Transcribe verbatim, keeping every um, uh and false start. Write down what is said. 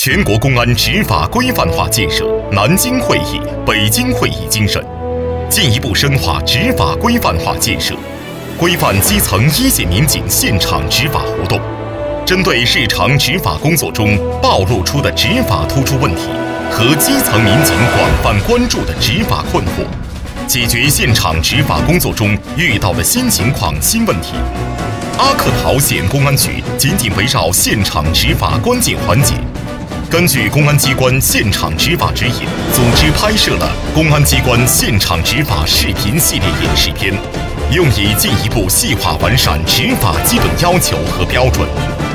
全国公安执法规范化建设南京会议、北京会议精神，进一步深化执法规范化建设，规范基层一线民警现场执法活动，针对日常执法工作中暴露出的执法突出问题和基层民警广泛关注的执法困惑，解决现场执法工作中遇到的新情况、新问题。阿克陶县公安局紧紧围绕现场执法关键环节，根据公安机关现场执法指引，组织拍摄了公安机关现场执法视频系列演示片，用以进一步细化完善执法基本要求和标准。